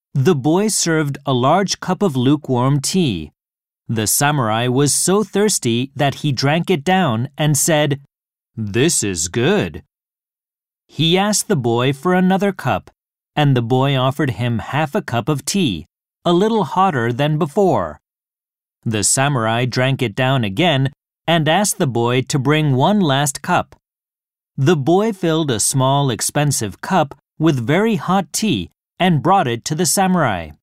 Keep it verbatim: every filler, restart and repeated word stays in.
The boy served a large cup of lukewarm tea. The samurai was so thirsty that he drank it down and said, "This is good." He asked the boy for another cup, and the boy offered him half a cup of tea, a little hotter than before. The samurai drank it down again and asked the boy to bring one last cup. The boy filled a small, expensive cup with very hot tea and brought it to the samurai.